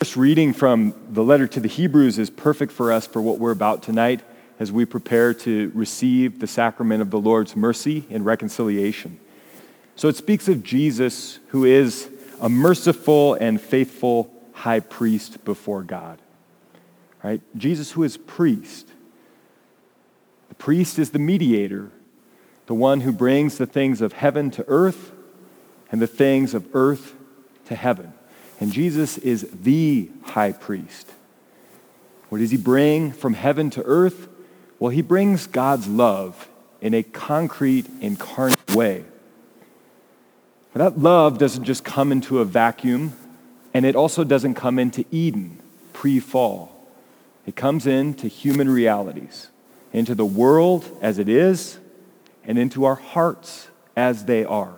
This reading from the letter to the Hebrews is perfect for us for what we're about tonight as we prepare to receive the sacrament of the Lord's mercy and reconciliation. So it speaks of Jesus, who is a merciful and faithful high priest before God. Right? Jesus, who is priest. The priest is the mediator, the one who brings the things of heaven to earth and the things of earth to heaven. And Jesus is the high priest. What does he bring from heaven to earth? Well, he brings God's love in a concrete, incarnate way. But that love doesn't just come into a vacuum, and it also doesn't come into Eden, pre-fall. It comes into human realities, into the world as it is, and into our hearts as they are.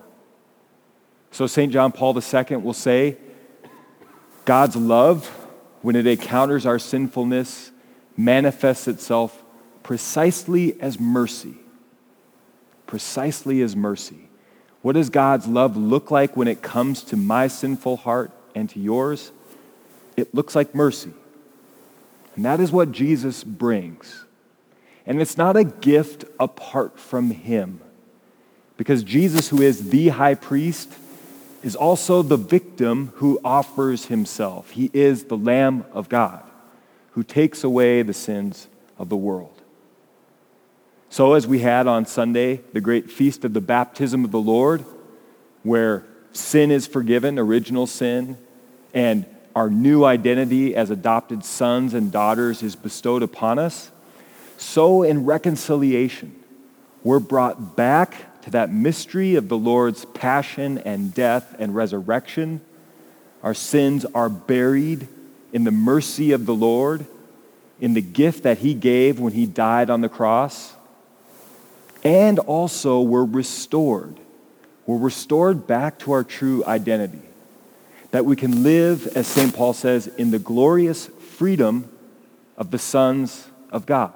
So St. John Paul II will say, God's love, when it encounters our sinfulness, manifests itself precisely as mercy. Precisely as mercy. What does God's love look like when it comes to my sinful heart and to yours? It looks like mercy. And that is what Jesus brings. And it's not a gift apart from him. Because Jesus, who is the high priest, is also the victim who offers himself. He is the Lamb of God who takes away the sins of the world. So as we had on Sunday, the great feast of the baptism of the Lord, where sin is forgiven, original sin, and our new identity as adopted sons and daughters is bestowed upon us, so in reconciliation, we're brought back to that mystery of the Lord's passion and death and resurrection. Our sins are buried in the mercy of the Lord, in the gift that he gave when he died on the cross. And also we're restored. We're restored back to our true identity. That we can live, as St. Paul says, in the glorious freedom of the sons of God.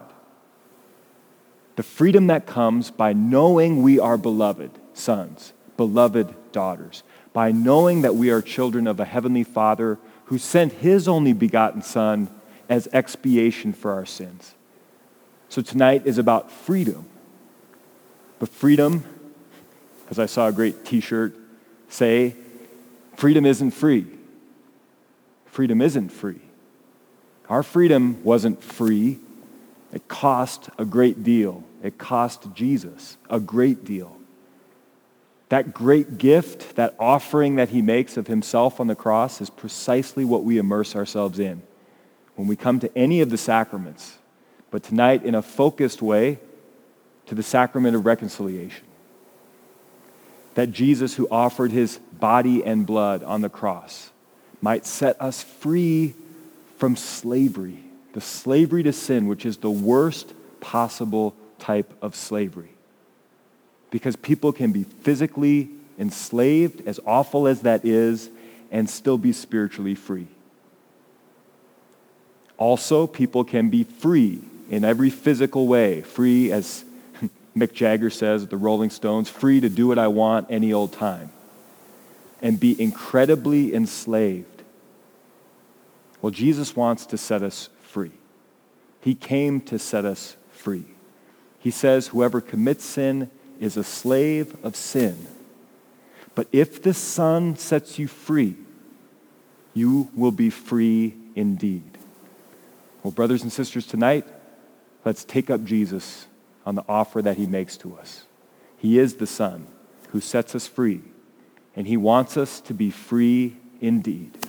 The freedom that comes by knowing we are beloved sons, beloved daughters, by knowing that we are children of a heavenly Father who sent his only begotten Son as expiation for our sins. So tonight is about freedom. But freedom, as I saw a great t-shirt say, freedom isn't free. Freedom isn't free. Our freedom wasn't free. It cost a great deal. It cost Jesus a great deal. That great gift, that offering that he makes of himself on the cross is precisely what we immerse ourselves in when we come to any of the sacraments, but tonight in a focused way to the sacrament of reconciliation. That Jesus, who offered his body and blood on the cross, might set us free from slavery, the slavery to sin, which is the worst possible type of slavery. Because people can be physically enslaved, as awful as that is, and still be spiritually free. Also, people can be free in every physical way, free, as Mick Jagger says at the Rolling Stones, free to do what I want any old time, and be incredibly enslaved. Well, Jesus wants to set us free. He came to set us free. He says, whoever commits sin is a slave of sin. But if the Son sets you free, you will be free indeed. Well, brothers and sisters, tonight, let's take up Jesus on the offer that he makes to us. He is the Son who sets us free, and he wants us to be free indeed.